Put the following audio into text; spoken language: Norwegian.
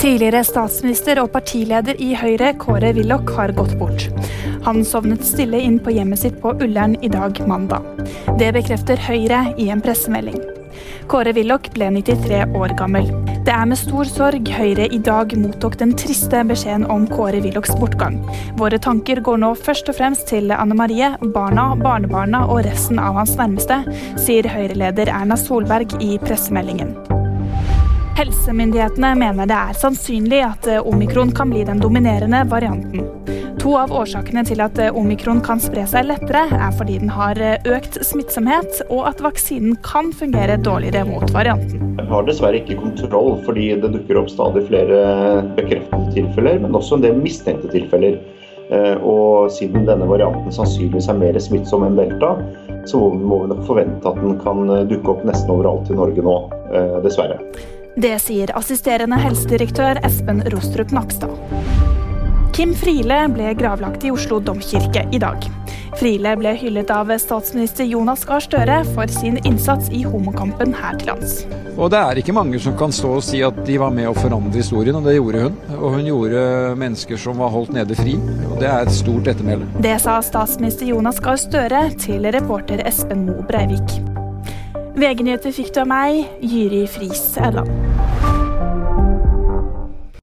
Tidligere statsminister og partileder i Høyre, Kåre Willoch, har gått bort. Han sovnet stille inn på hjemmet sitt på Ullern i dag mandag. Det bekrefter Høyre i en pressemelding. Kåre Willoch ble 93 år gammel. Det er med stor sorg Høyre i dag mottok den triste beskjeden om Kåre Willochs bortgang. Våre tanker går nå først og fremst til Anne Marie, barna, barnebarna og resten av hans nærmeste, sier Høyre-leder Erna Solberg i pressemeldingen. Helsemyndighetene mener det er sannsynlig at omikron kan bli den dominerende varianten. 2 av årsakene til at omikron kan spre seg lettere er fordi den har økt smittsomhet, og at vaksinen kan fungere dårligere mot varianten. Jeg har dessverre ikke kontroll, fordi det dukker opp stadig flere bekreftede tilfeller, men også en del mistenkte tilfeller. Og siden denne varianten sannsynligvis er mer smittsom enn delta, så må vi nok forvente at den kan dukke opp nesten overalt i Norge nå, dessverre. Det sier assisterende helsedirektør Espen Rostrup Nakstad. Kim Friele ble gravlagt i Oslo Domkirke i dag. Friele ble hyllet av statsminister Jonas Gahr Støre for sin innsats i homokampen her til lands. Og det er ikke mange som kan stå og si at de var med å forandre historien, og det gjorde hun. Og hun gjorde mennesker som var holdt nede fri, og det er et stort ettermæle. Det sa statsminister Jonas Gahr Støre til reporter Espen Mo Breivik. VG-nyheter fikk du av meg, Jyri Friis Edland.